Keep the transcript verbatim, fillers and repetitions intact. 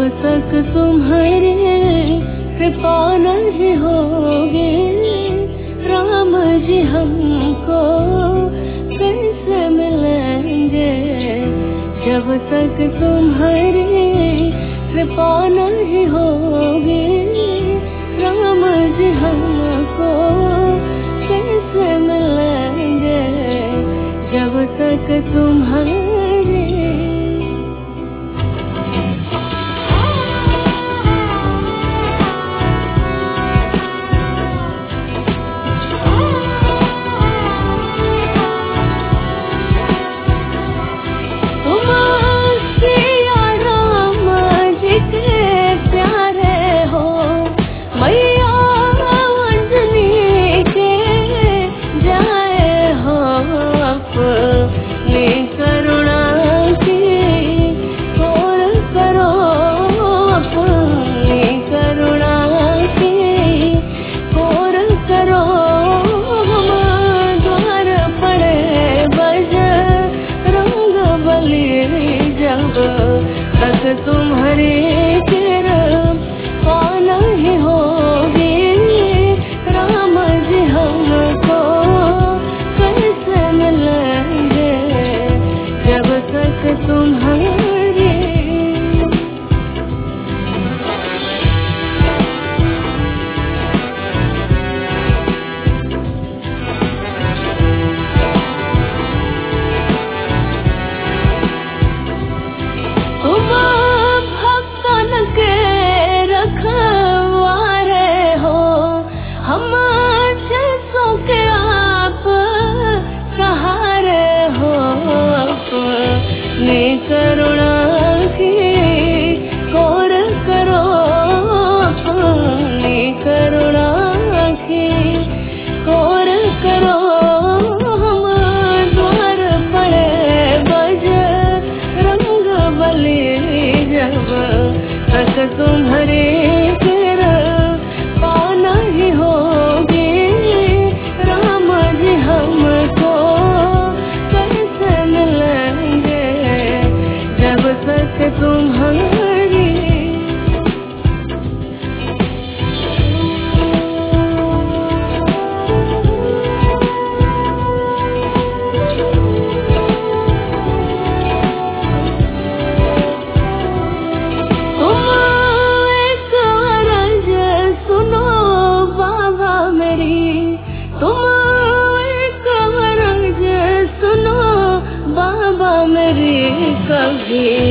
तक तुम्हारे कृपा नहीं होगी राम जी हमको कैसे मिलेंगे। जब तक तुम्हारी कृपा नहीं होगी राम जी हमको कैसे मिलेंगे। जब तक तुम्हारी तक तुम्हारी कृपा नहीं होगी राम जी हमको कैसे मिलेंगे। जब तक तुम्हारी करुणा की कौर करो अपनी करुणा की कौर करो। हम द्वार पड़े बज रंग बली जब तक तुम्हारी कृपा नहीं होगी राम जी हमको कैसे मिलेंगे। जब तक तुम्हारी तुम एक अर्ज सुनो बाबा मेरी, तुम एक अर्ज सुनो बाबा मेरी। कभी